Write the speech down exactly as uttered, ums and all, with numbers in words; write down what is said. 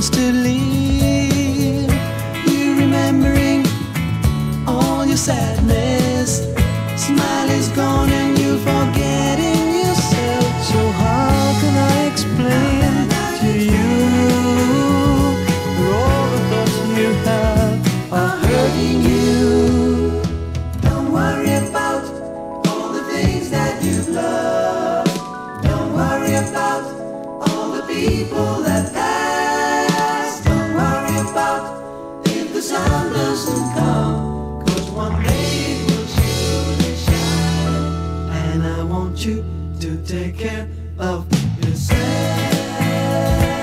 chance to live. You remembering all your sadness. Smile is gone and you're forgetting yourself. So how can I explain to you that all the thoughts you have are hurting you? Don't worry about all the things that you've loved. Don't worry about all the people that pass. Don't worry about if the sun doesn't come, 'cause one day it will surely shine. And I want you to take care of yourself.